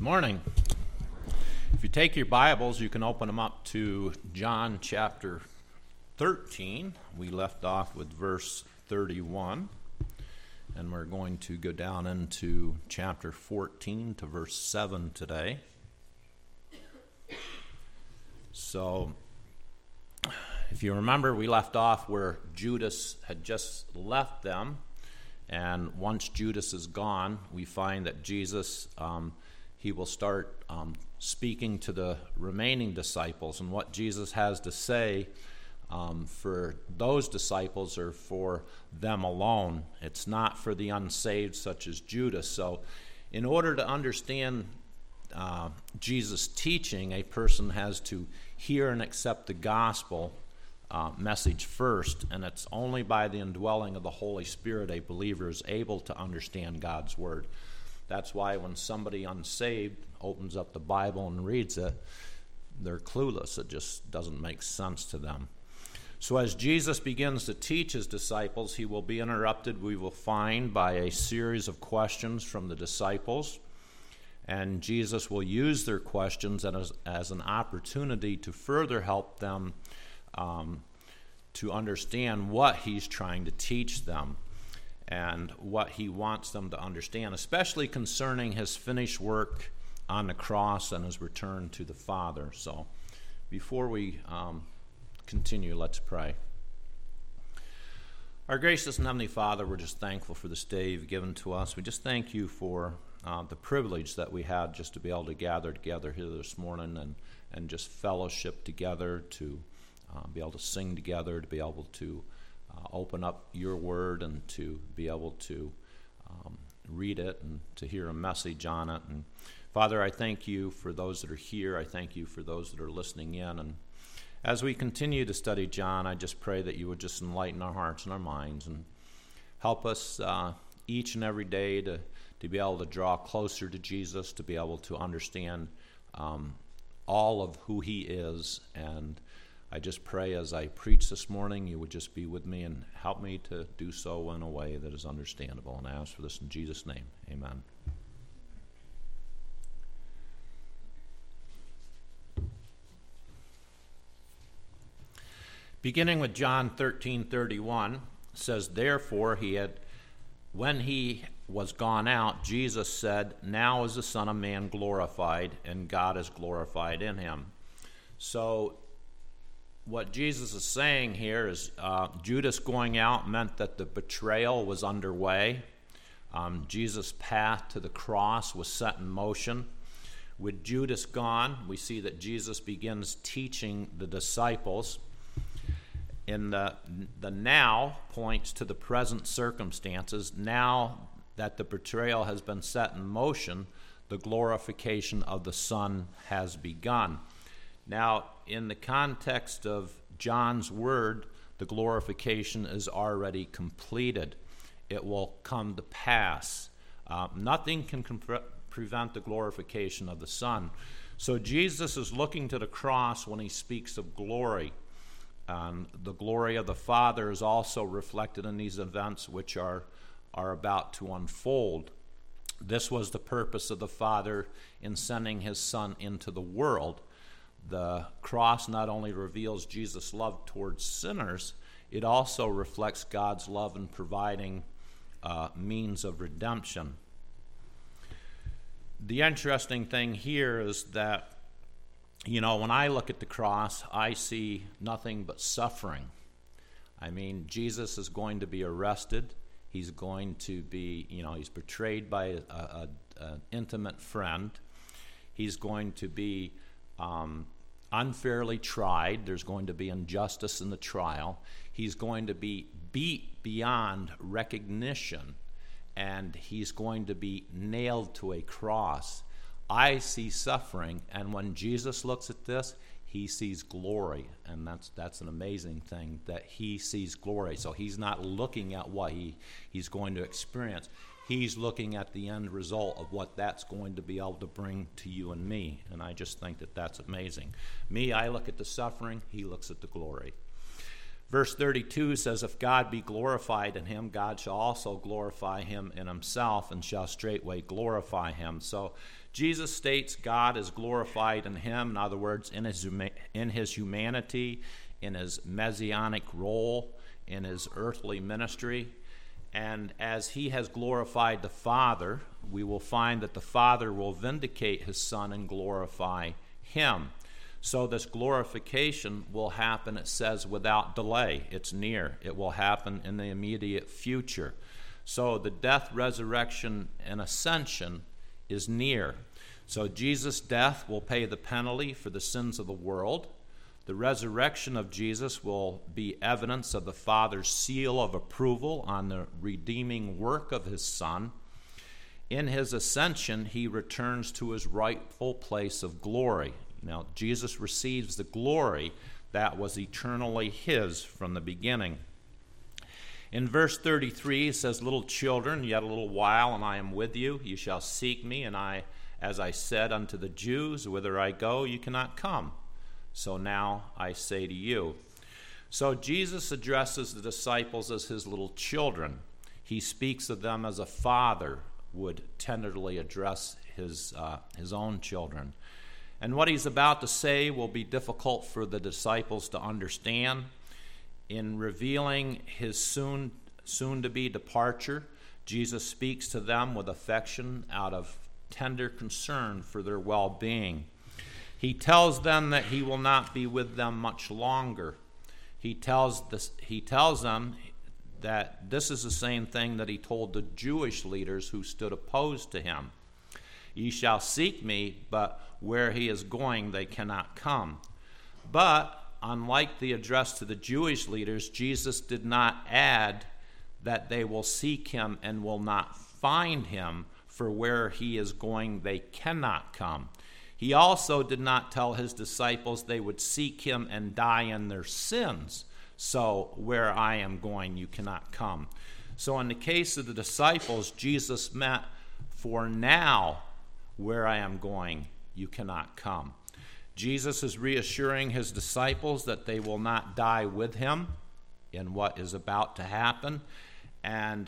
Morning. If you take your Bibles, you can open them up to John chapter 13. We left off with verse 31, and we're going to go down into chapter 14 to verse 7 today. So, if you remember, we left off where Judas had just left them, and once Judas is gone, we find that Jesus he will start speaking to the remaining disciples, and what Jesus has to say for those disciples or for them alone. It's not for the unsaved such as Judas. So in order to understand Jesus' teaching, a person has to hear and accept the gospel message first, and it's only by the indwelling of the Holy Spirit a believer is able to understand God's word. That's why when somebody unsaved opens up the Bible and reads it, they're clueless. It just doesn't make sense to them. So as Jesus begins to teach his disciples, he will be interrupted, we will find, by a series of questions from the disciples. And Jesus will use their questions as an opportunity to further help them to understand what he's trying to teach them and what he wants them to understand, especially concerning his finished work on the cross and his return to the Father. So before we continue, let's pray. Our gracious and heavenly Father, we're just thankful for this day you've given to us. We just thank you for the privilege that we had just to be able to gather together here this morning and just fellowship together, to be able to sing together, to be able to open up your word and to be able to read it and to hear a message on it. And Father, I thank you for those that are here. I thank you for those that are listening in. And as we continue to study John, I just pray that you would just enlighten our hearts and our minds and help us each and every day to be able to draw closer to Jesus, to be able to understand all of who he is. And I just pray as I preach this morning, you would just be with me and help me to do so in a way that is understandable. And I ask for this in Jesus' name. Amen. Beginning with John 13:31, says, "Therefore when he was gone out, Jesus said, 'Now is the Son of Man glorified, and God is glorified in him.'" So what Jesus is saying here is Judas going out meant that the betrayal was underway. Jesus' path to the cross was set in motion. With Judas gone, we see that Jesus begins teaching the disciples. In the now points to the present circumstances. Now that the betrayal has been set in motion, the glorification of the Son has begun. Now, in the context of John's word, the glorification is already completed. It will come to pass. Nothing can prevent the glorification of the Son. So Jesus is looking to the cross when he speaks of glory. The glory of the Father is also reflected in these events which are about to unfold. This was the purpose of the Father in sending his Son into the world. The cross not only reveals Jesus' love towards sinners, it also reflects God's love in providing means of redemption. The interesting thing here is that, when I look at the cross, I see nothing but suffering. I mean, Jesus is going to be arrested. He's going to be, he's betrayed by an intimate friend. He's going to be unfairly tried. There's going to be injustice in the trial. He's going to be beat beyond recognition, and he's going to be nailed to a cross. I see suffering, and when Jesus looks at this, he sees glory, and that's an amazing thing, that he sees glory. So he's not looking at what he's going to experience. He's looking at the end result of what that's going to be able to bring to you and me, and I just think that that's amazing. Me, I look at the suffering. He looks at the glory. Verse 32 says, if God be glorified in him, God shall also glorify him in himself, and shall straightway glorify him. So Jesus states God is glorified in him, in other words, in his humanity, in his messianic role, in his earthly ministry. And as he has glorified the Father, we will find that the Father will vindicate his Son and glorify him. So this glorification will happen, it says, without delay. It's near. It will happen in the immediate future. So the death, resurrection, and ascension is near. So Jesus' death will pay the penalty for the sins of the world. The resurrection of Jesus will be evidence of the Father's seal of approval on the redeeming work of his Son. In his ascension, he returns to his rightful place of glory. Now, Jesus receives the glory that was eternally his from the beginning. In verse 33, it says, little children, yet a little while, and I am with you. You shall seek me, and as I said unto the Jews, whither I go, you cannot come. So now I say to you. So Jesus addresses the disciples as his little children. He speaks of them as a father would tenderly address his own children. And what he's about to say will be difficult for the disciples to understand. In revealing his soon-to-be departure, Jesus speaks to them with affection out of tender concern for their well-being. He tells them that he will not be with them much longer. He tells them that this is the same thing that he told the Jewish leaders who stood opposed to him. Ye shall seek me, but where he is going, they cannot come. But, unlike the address to the Jewish leaders, Jesus did not add that they will seek him and will not find him, for where he is going, they cannot come. He also did not tell his disciples they would seek him and die in their sins. So, where I am going, you cannot come. So, in the case of the disciples, Jesus meant, for now, where I am going, you cannot come. Jesus is reassuring his disciples that they will not die with him in what is about to happen, and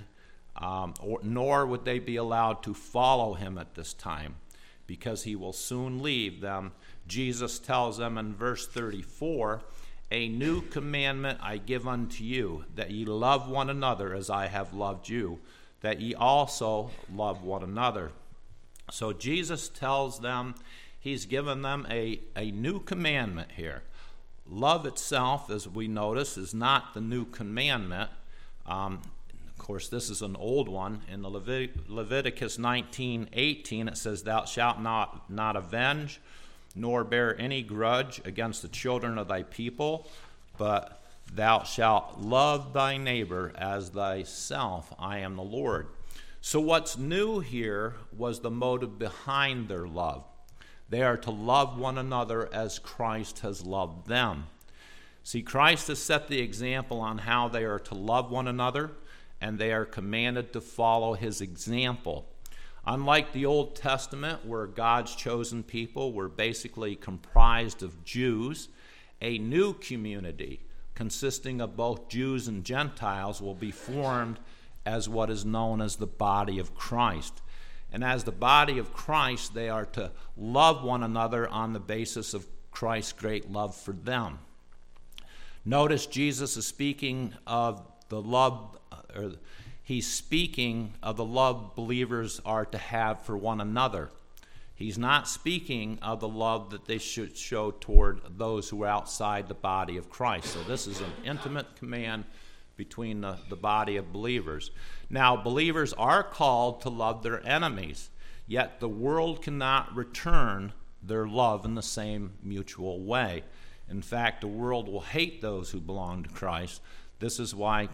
nor would they be allowed to follow him at this time, because he will soon leave them. Jesus tells them in verse 34, a new commandment I give unto you, that ye love one another as I have loved you, that ye also love one another. So Jesus tells them, he's given them a new commandment here. Love itself, as we notice, is not the new commandment. Of course, this is an old one. In the Leviticus 19:18, it says, thou shalt not avenge, nor bear any grudge against the children of thy people, but thou shalt love thy neighbor as thyself. I am the Lord. So what's new here was the motive behind their love. They are to love one another as Christ has loved them. See, Christ has set the example on how they are to love one another, and they are commanded to follow his example. Unlike the Old Testament, where God's chosen people were basically comprised of Jews, a new community consisting of both Jews and Gentiles will be formed as what is known as the body of Christ. And as the body of Christ, they are to love one another on the basis of Christ's great love for them. Notice Jesus is speaking of the love, or he's speaking of the love believers are to have for one another. He's not speaking of the love that they should show toward those who are outside the body of Christ. So this is an intimate command between the body of believers. Now, believers are called to love their enemies, yet the world cannot return their love in the same mutual way. In fact, the world will hate those who belong to Christ. This is why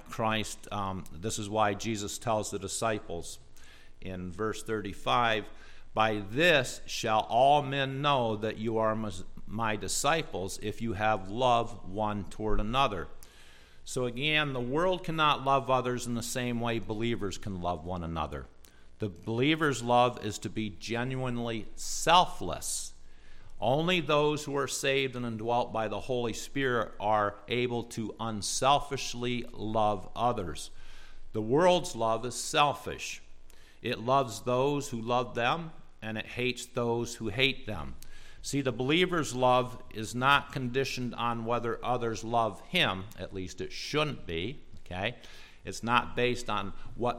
Jesus tells the disciples in verse 35, by this shall all men know that you are my disciples, if you have love one toward another. So again, the world cannot love others in the same way believers can love one another. The believer's love is to be genuinely selfless. Only those who are saved and indwelt by the Holy Spirit are able to unselfishly love others. The world's love is selfish. It loves those who love them, and it hates those who hate them. See, the believer's love is not conditioned on whether others love him, at least it shouldn't be, okay? It's not based on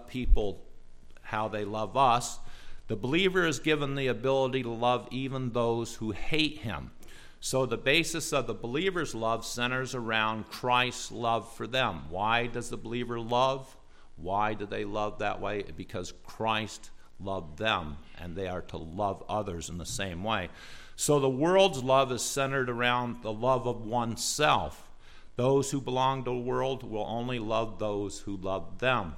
how they love us. The believer is given the ability to love even those who hate him. So the basis of the believer's love centers around Christ's love for them. Why does the believer love? Why do they love that way? Because Christ loved them, and they are to love others in the same way. So the world's love is centered around the love of oneself. Those who belong to the world will only love those who love them.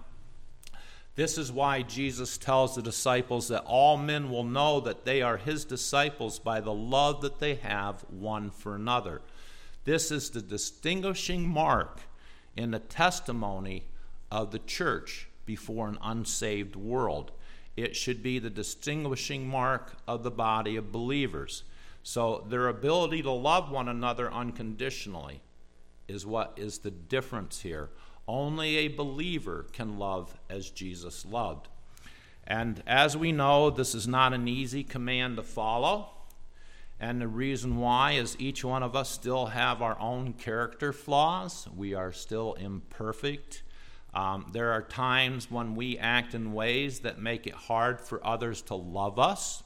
This is why Jesus tells the disciples that all men will know that they are his disciples by the love that they have one for another. This is the distinguishing mark in the testimony of the church before an unsaved world. It should be the distinguishing mark of the body of believers. So their ability to love one another unconditionally is what is the difference here. Only a believer can love as Jesus loved. And as we know, this is not an easy command to follow. And the reason why is each one of us still have our own character flaws. We are still imperfect. There are times when we act in ways that make it hard for others to love us.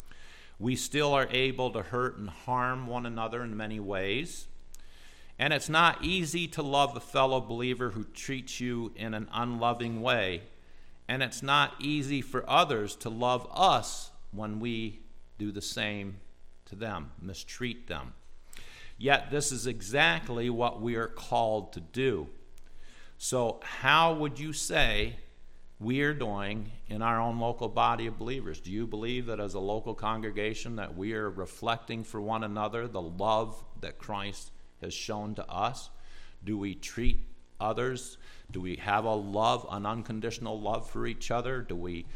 We still are able to hurt and harm one another in many ways. And it's not easy to love a fellow believer who treats you in an unloving way. And it's not easy for others to love us when we do the same to them, mistreat them. Yet this is exactly what we are called to do. So how would you say we are doing in our own local body of believers? Do you believe that as a local congregation that we are reflecting for one another the love that Christ has shown to us? Do we treat others? Do we have an unconditional love for each other?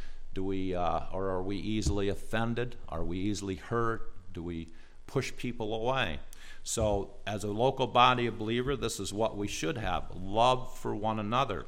Or are we easily offended? Are we easily hurt? Do we push people away? So as a local body of believers, this is what we should have, love for one another.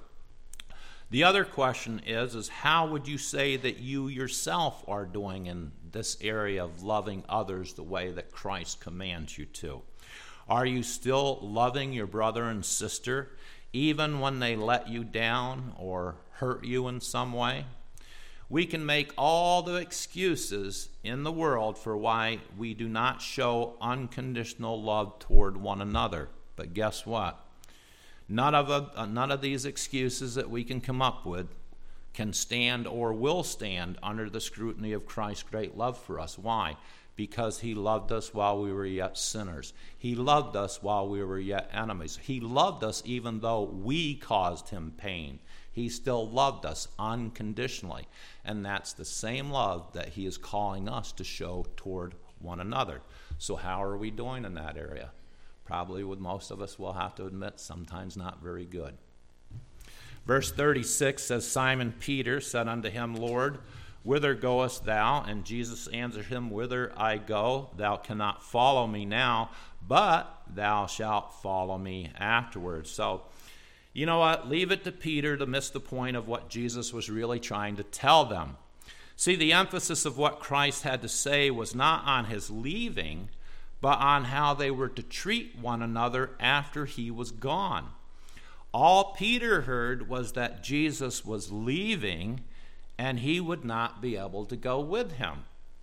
The other question is how would you say that you yourself are doing in this area of loving others the way that Christ commands you to? Are you still loving your brother and sister even when they let you down or hurt you in some way? We can make all the excuses in the world for why we do not show unconditional love toward one another. But guess what? None of these excuses that we can come up with can stand or will stand under the scrutiny of Christ's great love for us. Why? Because he loved us while we were yet sinners. He loved us while we were yet enemies. He loved us even though we caused him pain. He still loved us unconditionally. And that's the same love that he is calling us to show toward one another. So how are we doing in that area? Probably with most of us, we'll have to admit, sometimes not very good. Verse 36 says, Simon Peter said unto him, Lord, whither goest thou? And Jesus answered him, Whither I go, thou cannot follow me now, but thou shalt follow me afterwards. So, you know what? Leave it to Peter to miss the point of what Jesus was really trying to tell them. See, the emphasis of what Christ had to say was not on his leaving, but on how they were to treat one another after he was gone. All Peter heard was that Jesus was leaving and he would not be able to go with him.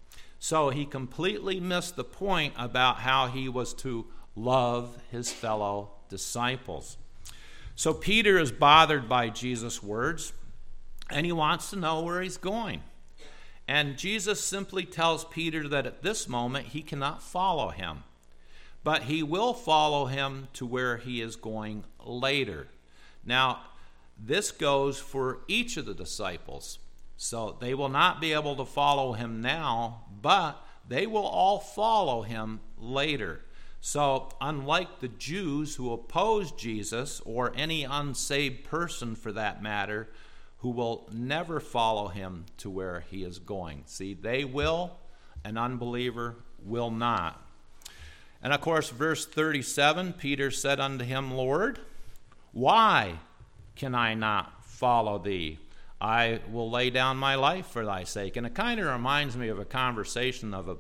So he completely missed the point about how he was to love his fellow disciples. So Peter is bothered by Jesus' words, and he wants to know where he's going. And Jesus simply tells Peter that at this moment he cannot follow him, but he will follow him to where he is going later. Now, this goes for each of the disciples. So they will not be able to follow him now, but they will all follow him later. So unlike the Jews who opposed Jesus, or any unsaved person for that matter, who will never follow him to where he is going. See, they will, An unbeliever will not. And of course, verse 37, Peter said unto him, Lord, why can I not follow thee? I will lay down my life for thy sake. And it kind of reminds me of a conversation of a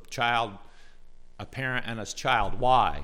parent and his child. Why?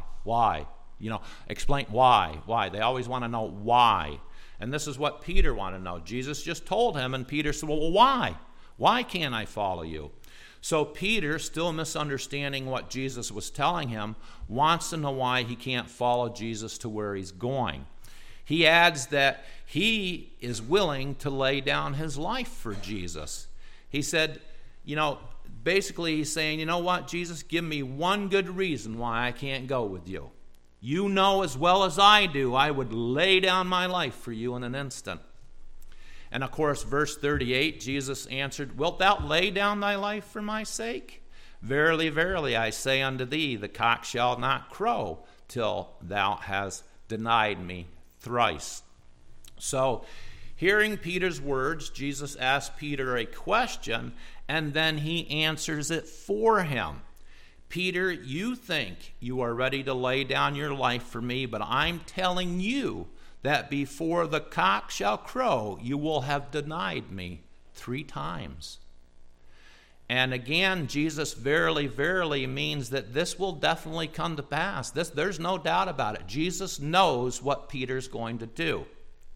Explain why. They always want to know why. And this is what Peter wanted to know. Jesus just told him, and Peter said, well, why? Why can't I follow you? So Peter, still misunderstanding what Jesus was telling him, wants to know why he can't follow Jesus to where he's going. He adds that he is willing to lay down his life for Jesus. He said, basically he's saying, you know what, Jesus, give me one good reason why I can't go with you. You know as well as I do, I would lay down my life for you in an instant. And of course, verse 38, Jesus answered, Wilt thou lay down thy life for my sake? Verily, verily, I say unto thee, the cock shall not crow till thou hast denied me thrice. So, hearing Peter's words, Jesus asked Peter a question, and then he answers it for him. Peter, you think you are ready to lay down your life for me, but I'm telling you that before the cock shall crow, you will have denied me 3 times. And again, Jesus verily, verily means that this will definitely come to pass. There's no doubt about it. Jesus knows what Peter's going to do.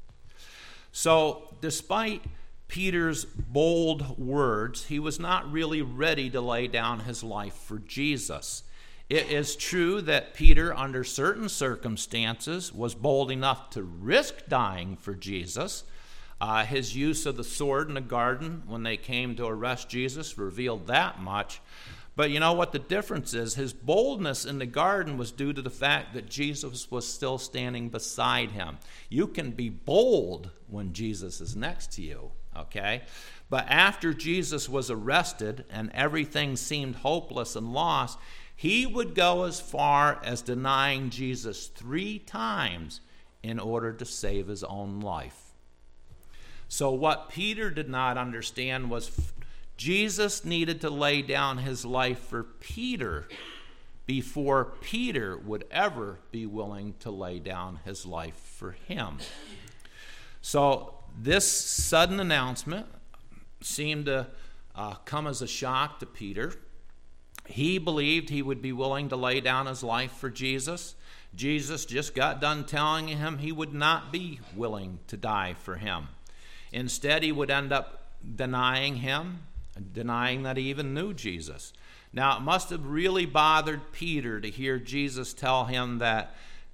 So, despite Peter's bold words, he was not really ready to lay down his life for Jesus. It is true that Peter, under certain circumstances, was bold enough to risk dying for Jesus. His use of the sword in the garden when they came to arrest Jesus revealed that much. But you know what the difference is? His boldness in the garden was due to the fact that Jesus was still standing beside him. You can be bold when Jesus is next to you, okay? But after Jesus was arrested and everything seemed hopeless and lost, he would go as far as denying Jesus 3 times in order to save his own life. So what Peter did not understand was Jesus needed to lay down his life for Peter before Peter would ever be willing to lay down his life for him. So this sudden announcement seemed to come as a shock to Peter. He believed he would be willing to lay down his life for Jesus. Jesus just got done telling him he would not be willing to die for him. Instead, he would end up denying him, denying that he even knew Jesus. Now, it must have really bothered Peter to hear Jesus tell him that,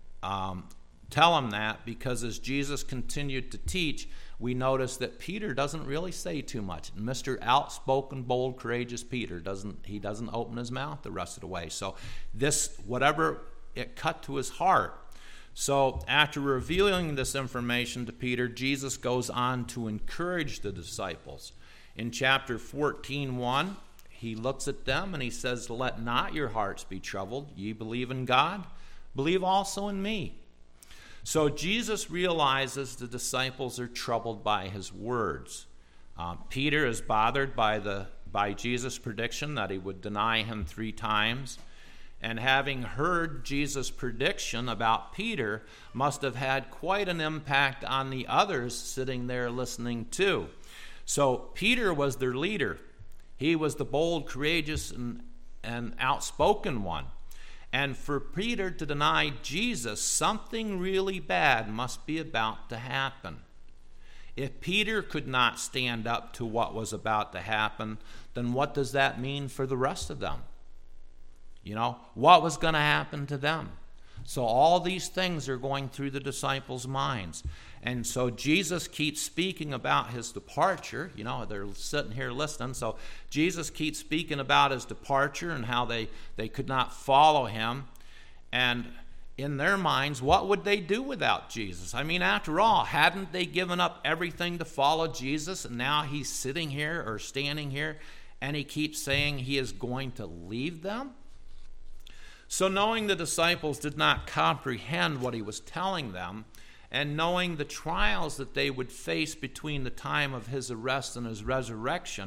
because as Jesus continued to teach, we notice that Peter doesn't really say too much. Mr. Outspoken, bold, courageous Peter doesn't open his mouth the rest of the way. So this, whatever, it cut to his heart. So after revealing this information to Peter, Jesus goes on to encourage the disciples. In chapter 14:1, he looks at them and he says, Let not your hearts be troubled. Ye believe in God, believe also in me. So Jesus realizes the disciples are troubled by his words. Peter is bothered by Jesus' prediction that he would deny him 3 times. And having heard Jesus' prediction about Peter must have had quite an impact on the others sitting there listening too. So Peter was their leader. He was the bold, courageous, and outspoken one. And for Peter to deny Jesus, something really bad must be about to happen. If Peter could not stand up to what was about to happen, then what does that mean for the rest of them? What was going to happen to them? So all these things are going through the disciples' minds. And so Jesus keeps speaking about his departure. They're sitting here listening. So Jesus keeps speaking about his departure and how they could not follow him. And in their minds, what would they do without Jesus? I mean, after all, hadn't they given up everything to follow Jesus? And now he's sitting here or standing here and he keeps saying he is going to leave them? So knowing the disciples did not comprehend what he was telling them, and knowing the trials that they would face between the time of his arrest and his resurrection,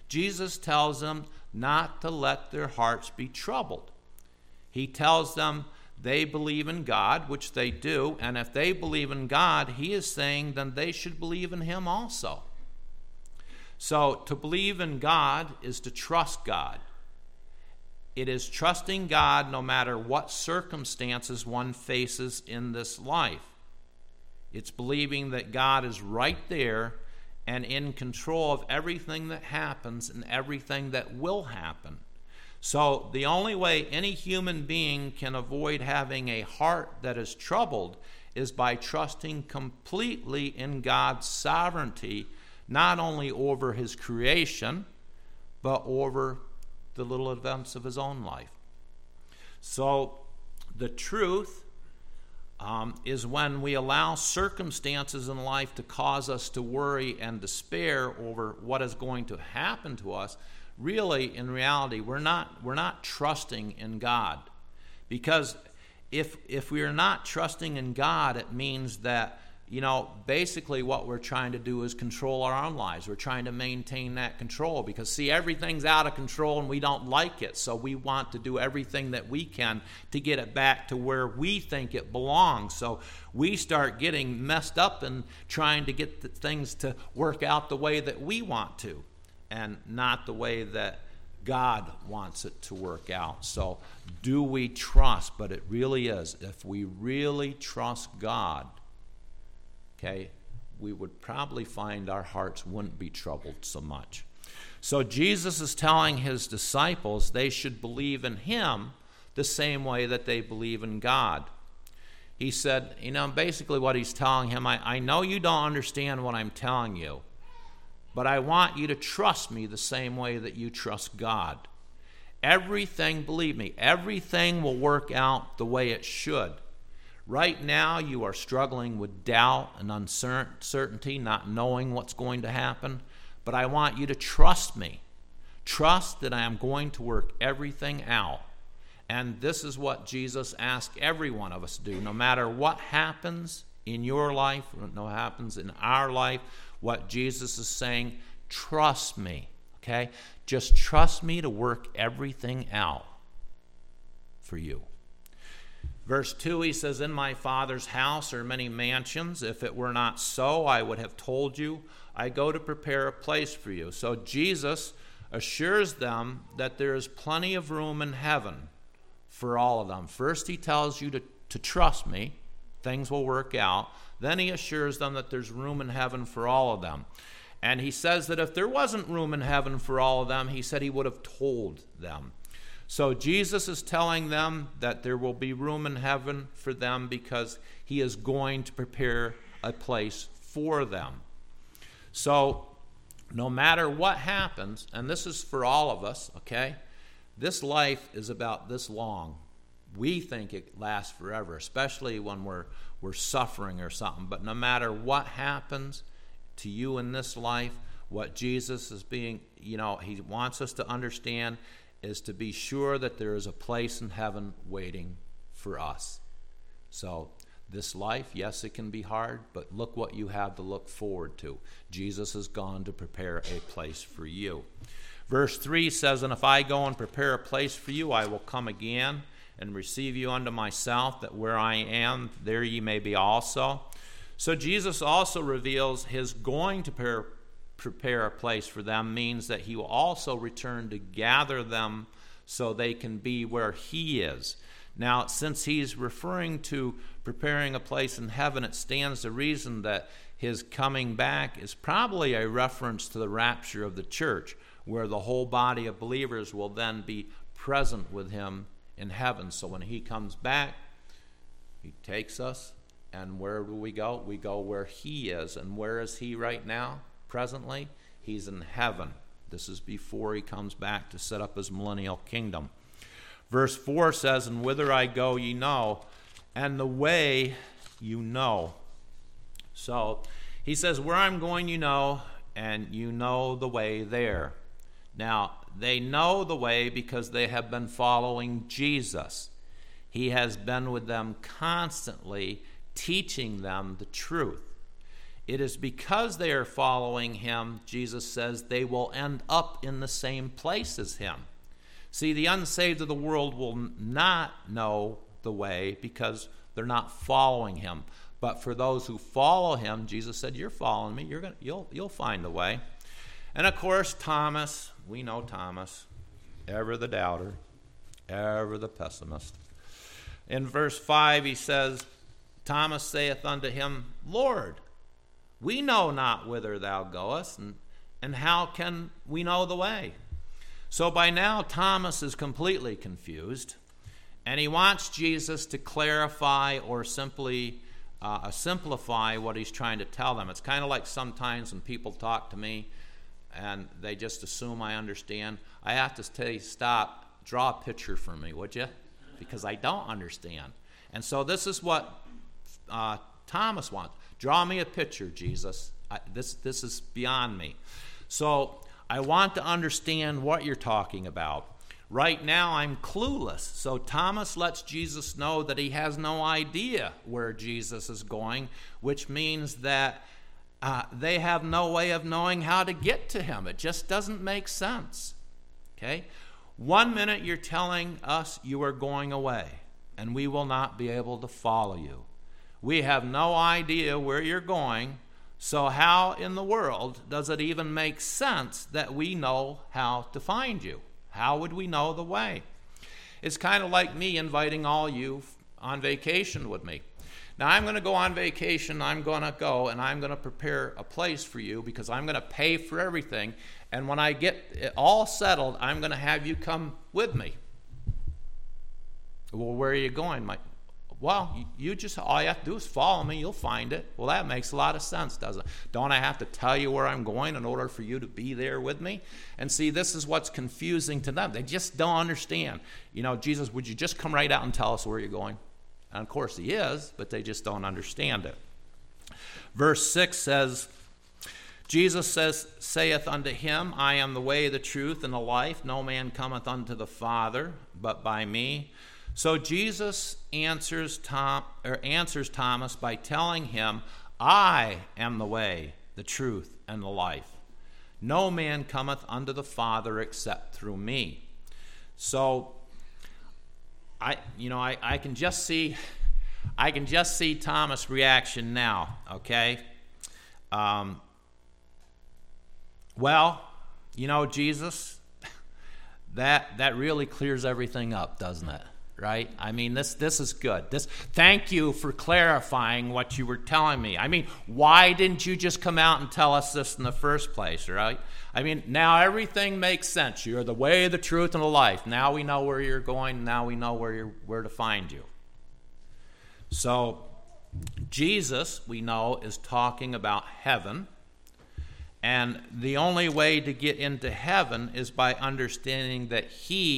Jesus tells them not to let their hearts be troubled. He tells them they believe in God, which they do, and if they believe in God, he is saying then they should believe in him also. So to believe in God is to trust God. It is trusting God no matter what circumstances one faces in this life. It's believing that God is right there and in control of everything that happens and everything that will happen. So the only way any human being can avoid having a heart that is troubled is by trusting completely in God's sovereignty, not only over his creation, but over the little events of his own life. So the truth is when we allow circumstances in life to cause us to worry and despair over what is going to happen to us, really, in reality, we're not trusting in God. Because if we are not trusting in God, it means that, basically what we're trying to do is control our own lives. We're trying to maintain that control because, see, everything's out of control and we don't like it. So we want to do everything that we can to get it back to where we think it belongs. So we start getting messed up and trying to get the things to work out the way that we want to and not the way that God wants it to work out. So do we trust? But it really is. If we really trust God, okay, we would probably find our hearts wouldn't be troubled so much. So Jesus is telling his disciples they should believe in him the same way that they believe in God. He said, basically what he's telling him, I know you don't understand what I'm telling you, but I want you to trust me the same way that you trust God. Everything, believe me, everything will work out the way it should. Right now, you are struggling with doubt and uncertainty, not knowing what's going to happen. But I want you to trust me. Trust that I am going to work everything out. And this is what Jesus asked every one of us to do. No matter what happens in your life, what happens in our life, what Jesus is saying, trust me. Okay? Just trust me to work everything out for you. Verse 2, he says, in my Father's house are many mansions. If it were not so, I would have told you. I go to prepare a place for you. So Jesus assures them that there is plenty of room in heaven for all of them. First, he tells you to trust me. Things will work out. Then he assures them that there's room in heaven for all of them. And he says that if there wasn't room in heaven for all of them, he said he would have told them. So Jesus is telling them that there will be room in heaven for them because he is going to prepare a place for them. So no matter what happens, and this is for all of us, okay? This life is about this long. We think it lasts forever, especially when we're suffering or something. But no matter what happens to you in this life, what Jesus is being, he wants us to understand is to be sure that there is a place in heaven waiting for us. So this life, yes, it can be hard, but look what you have to look forward to. Jesus has gone to prepare a place for you. Verse 3 says, and if I go and prepare a place for you, I will come again and receive you unto myself, that where I am, there ye may be also. So Jesus also reveals his going to prepare a place for them means that he will also return to gather them so they can be where he is. Now, since he's referring to preparing a place in heaven, it stands to reason that his coming back is probably a reference to the rapture of the church, where the whole body of believers will then be present with him in heaven. So when he comes back, he takes us, and where do we go? We go where he is. And where is he right now? Presently, he's in heaven. This is before he comes back to set up his millennial kingdom. Verse 4 says, and whither I go ye know, and the way you know. So he says, where I'm going you know, and you know the way there. Now, they know the way because they have been following Jesus. He has been with them constantly, teaching them the truth. It is because they are following him, Jesus says, they will end up in the same place as him. See, the unsaved of the world will not know the way because they're not following him. But for those who follow him, Jesus said, you're following me, you'll find the way. And of course, Thomas, we know Thomas, ever the doubter, ever the pessimist. In verse 5, he says, Thomas saith unto him, Lord, we know not whither thou goest, and how can we know the way? So by now, Thomas is completely confused, and he wants Jesus to clarify or simply simplify what he's trying to tell them. It's kind of like sometimes when people talk to me and they just assume I understand. I have to tell you, stop, draw a picture for me, would you? Because I don't understand. And so this is what Thomas wants. Draw me a picture, Jesus. This is beyond me. So I want to understand what you're talking about. Right now I'm clueless. So Thomas lets Jesus know that he has no idea where Jesus is going, which means that they have no way of knowing how to get to him. It just doesn't make sense. Okay? 1 minute you're telling us you are going away, and we will not be able to follow you. We have no idea where you're going, so how in the world does it even make sense that we know how to find you? How would we know the way? It's kind of like me inviting all you on vacation with me. Now, I'm going to go on vacation. I'm going to go, and I'm going to prepare a place for you because I'm going to pay for everything. And when I get it all settled, I'm going to have you come with me. Well, where are you going, Mike? Well, all you have to do is follow me. You'll find it. Well, that makes a lot of sense, doesn't it? Don't I have to tell you where I'm going in order for you to be there with me? And see, this is what's confusing to them. They just don't understand. Jesus, would you just come right out and tell us where you're going? And of course he is, but they just don't understand it. Verse 6 says, Jesus saith unto him, I am the way, the truth, and the life. No man cometh unto the Father but by me. So Jesus answers Thomas by telling him, I am the way, the truth, and the life. No man cometh unto the Father except through me. So I can just see Thomas' reaction now. Okay. Jesus, that really clears everything up, doesn't it? Right? I mean, this is good. Thank you for clarifying what you were telling me. I mean, why didn't you just come out and tell us this in the first place, right? I mean, now everything makes sense. You're the way, the truth, and the life. Now we know where you're going. Now we know where to find you. So Jesus, we know, is talking about heaven. And the only way to get into heaven is by understanding that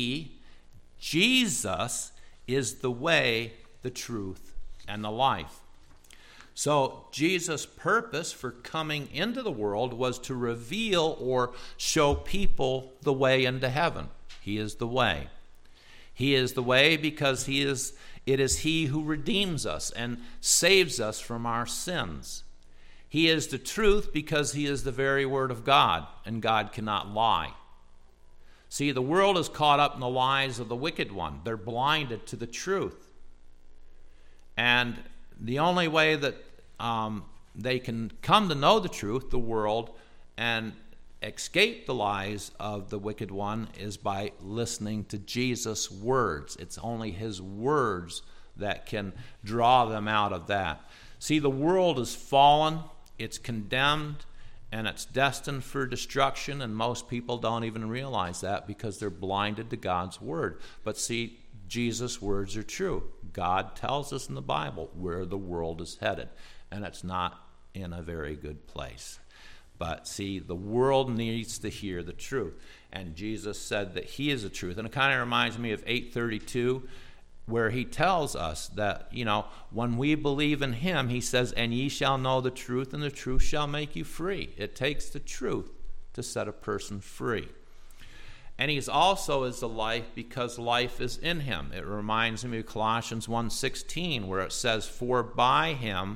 Jesus, is the way, the truth, and the life. So Jesus' purpose for coming into the world was to reveal or show people the way into heaven. He is the way. He is the way because it is he who redeems us and saves us from our sins. He is the truth because he is the very word of God, and God cannot lie. See, the world is caught up in the lies of the wicked one. They're blinded to the truth. And the only way that they can come to know the truth, the world, and escape the lies of the wicked one is by listening to Jesus' words. It's only his words that can draw them out of that. See, the world is fallen, it's condemned, and it's destined for destruction, and most people don't even realize that because they're blinded to God's word. But see, Jesus' words are true. God tells us in the Bible where the world is headed, and it's not in a very good place. But see, the world needs to hear the truth, and Jesus said that he is the truth. And it kind of reminds me of 8:32, where he tells us that, when we believe in him, he says, and ye shall know the truth, and the truth shall make you free. It takes the truth to set a person free. And he's also is the life because life is in him. It reminds me of Colossians 1:16, where it says, for by him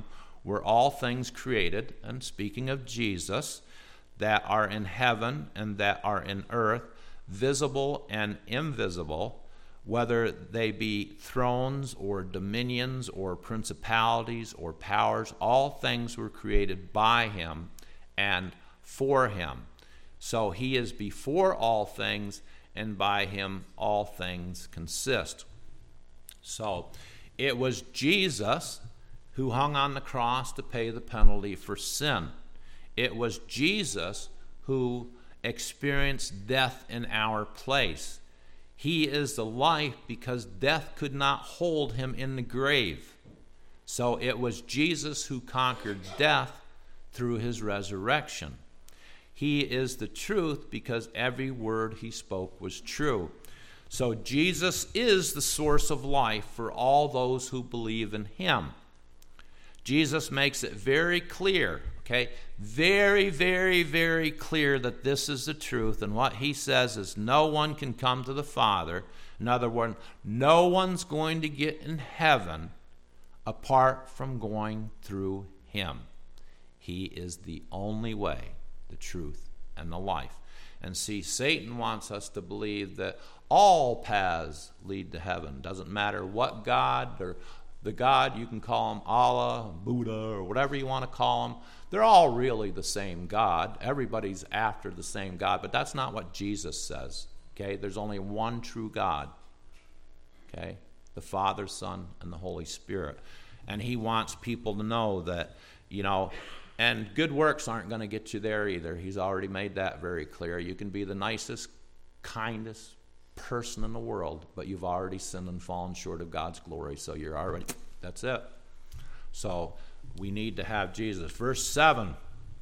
were all things created, and speaking of Jesus, that are in heaven and that are in earth, visible and invisible, whether they be thrones or dominions or principalities or powers, all things were created by him and for him. So he is before all things, and by him all things consist. So it was Jesus who hung on the cross to pay the penalty for sin. It was Jesus who experienced death in our place. He is the life because death could not hold him in the grave. So it was Jesus who conquered death through his resurrection. He is the truth because every word he spoke was true. So Jesus is the source of life for all those who believe in him. Jesus makes it very clear, okay? Very, very, very clear that this is the truth. And what he says is no one can come to the Father. In other words, no one's going to get in heaven apart from going through him. He is the only way, the truth, and the life. And see, Satan wants us to believe that all paths lead to heaven. Doesn't matter what God, or the God, you can call him Allah, Buddha, or whatever you want to call him. They're all really the same God. Everybody's after the same God, but that's not what Jesus says. Okay, there's only one true God. Okay, the Father, Son, and the Holy Spirit. And he wants people to know that, and good works aren't going to get you there either. He's already made that very clear. You can be the nicest, kindest person in the world, but you've already sinned and fallen short of God's glory, so you're already, that's it. So we need to have Jesus. Verse 7,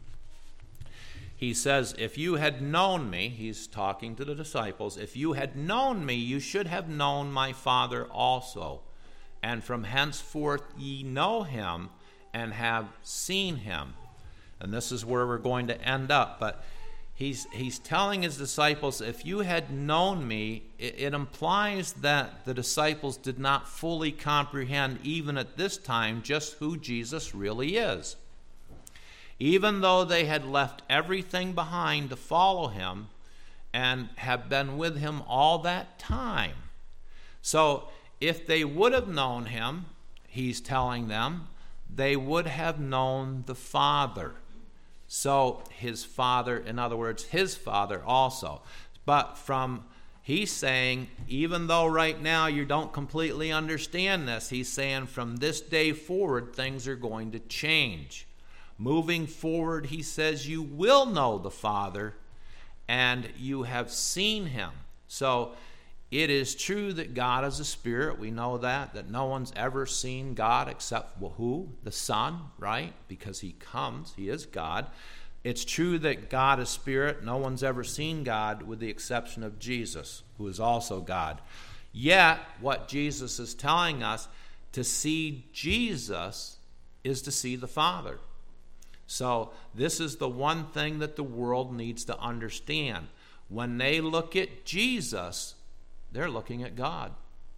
he says, if you had known me, he's talking to the disciples, if you had known me, you should have known my Father also. And from henceforth ye know him and have seen him. And this is where we're going to end up. But he's telling his disciples, if you had known me, it implies that the disciples did not fully comprehend, even at this time, just who Jesus really is. Even though they had left everything behind to follow him and have been with him all that time. So if they would have known him, he's telling them, they would have known the Father. So his Father, in other words, his Father also. But he's saying, even though right now you don't completely understand this, he's saying from this day forward, things are going to change. Moving forward, he says, you will know the Father, and you have seen him. So it is true that God is a spirit. We know that no one's ever seen God except who? The Son, right? Because he comes. He is God. It's true that God is spirit. No one's ever seen God with the exception of Jesus, who is also God. Yet, what Jesus is telling us, to see Jesus is to see the Father. So this is the one thing that the world needs to understand. When they look at Jesus, they're looking at God.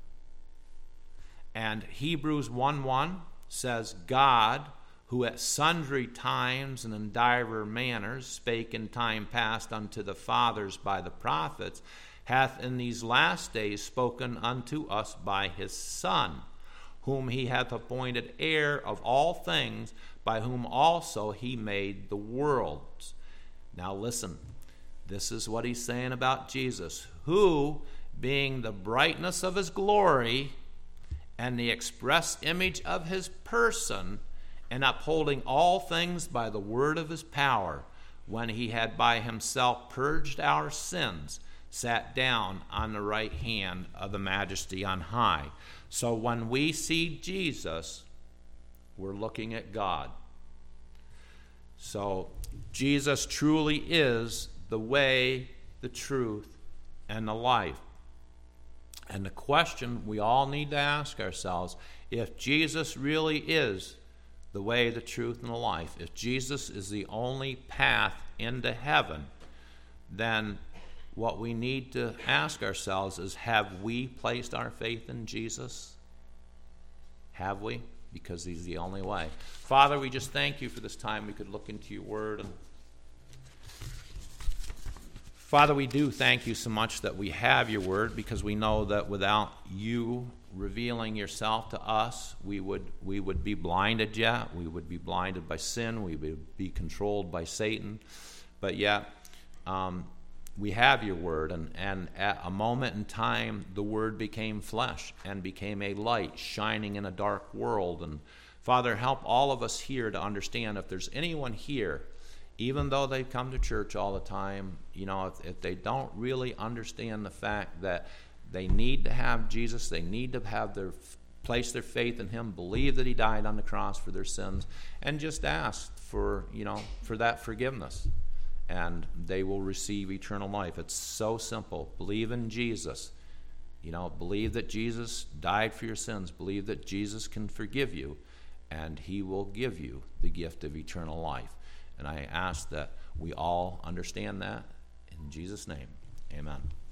And Hebrews 1:1 says, God, who at sundry times and in divers manners spake in time past unto the fathers by the prophets, hath in these last days spoken unto us by his Son, whom he hath appointed heir of all things, by whom also he made the worlds. Now listen, this is what he's saying about Jesus, who, being the brightness of his glory and the express image of his person, and upholding all things by the word of his power, when he had by himself purged our sins, sat down on the right hand of the majesty on high. So when we see Jesus, we're looking at God. So Jesus truly is the way, the truth, and the life. And the question we all need to ask ourselves, if Jesus really is the way, the truth, and the life, if Jesus is the only path into heaven, then what we need to ask ourselves is, have we placed our faith in Jesus? Have we? because he's the only way. Father, we just thank you for this time we could look into your word. And Father, we do thank you so much that we have your word, because we know that without you revealing yourself to us, we would be blinded yet. We would be blinded by sin. We would be controlled by Satan. But yet, we have your word, and at a moment in time, the word became flesh and became a light shining in a dark world. And Father, help all of us here to understand, if there's anyone here, even though they come to church all the time, if they don't really understand the fact that they need to have Jesus, they need to have place their faith in him, believe that he died on the cross for their sins, and just ask for that forgiveness, and they will receive eternal life. It's so simple. Believe in Jesus. Believe that Jesus died for your sins. Believe that Jesus can forgive you, and he will give you the gift of eternal life. And I ask that we all understand that. In Jesus' name, amen.